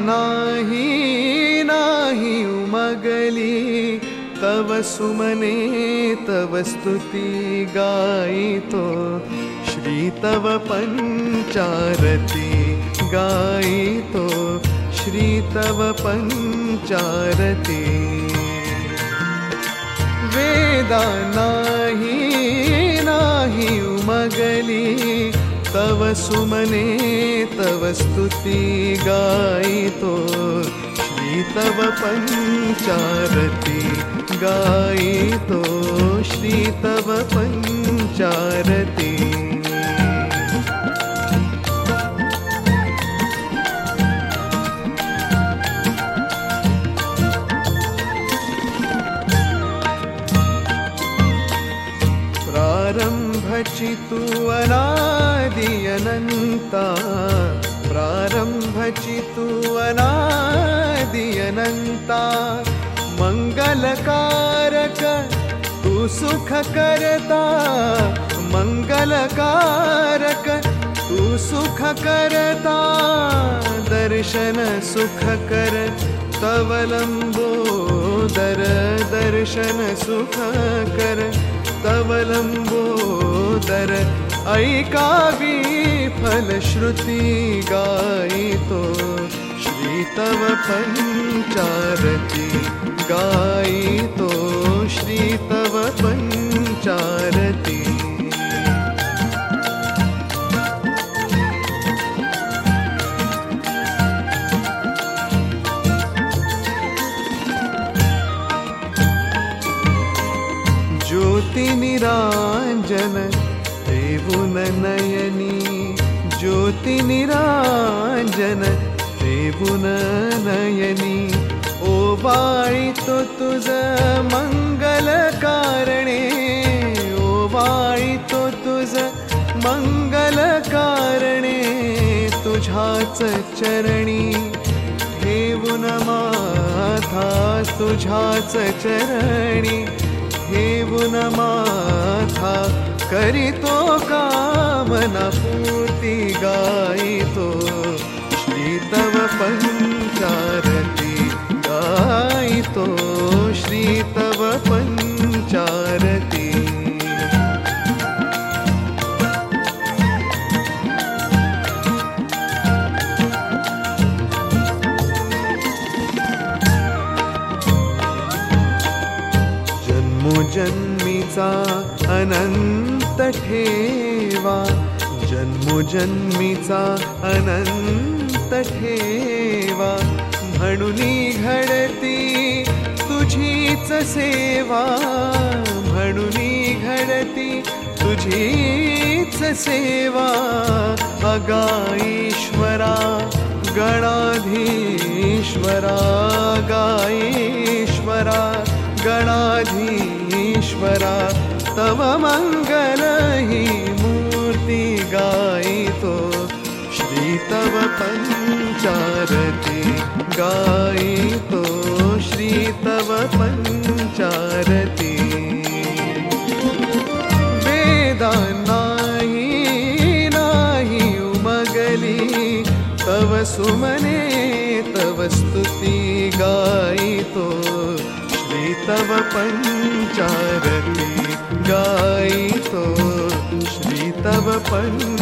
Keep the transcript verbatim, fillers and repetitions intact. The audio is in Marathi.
नाही नाही उमगली तव सुमने तव स्तुति गायितो श्री तव पंचारती गायितो श्री तव पंचारती वेदा नाही नाही उमगली तव सुमने तव स्तुति गायितो श्री तव पंचारती गायितो श्री तव पंचारती प्रारंभचितु अनादि अनंता प्रारंभचितु अनादि अनंता मंगलकारक तू सुख करता मंगलकारक तू सुख करता दर्शन सुख कर तव लंबोदर दर्शन सुख कर तव लंबोदर ऐकावी फलश्रुति गायितो श्री तव पंचारती गायितो श्री तव पंचारती ज्योति निरांजन देवुन नयनी ज्योति निरांजन देवुन नयनी ओवाळितो तुझ मंगल कारणे ओवाळितो तुझ मंगल कारणे तुझ्याच चरणी ठेवून माथा तुझ्याच चरणी ठेवून माथा करितो कामना पूर्ती गायितो श्री तव पंचारती गायितो श्री तव पंचारती जन्मीचा अनंत ठेवा जन्मोजन्मीचा अनंत ठेवा म्हणूनी घडती तुझीच सेवा म्हणूनी घडती तुझीच सेवा अगाईश्वरा गणाधीश्वरा गाईश्वरा गणाधीश्वरा तव मंगल ही मूर्ति गायितो श्री तव पंचारती गायितो श्री तव पंचारती वेदा नाही नाही उमगली तव सुमने तव स्तुति गायितो श्री तव पंचारती गायितो श्री तव पंचारती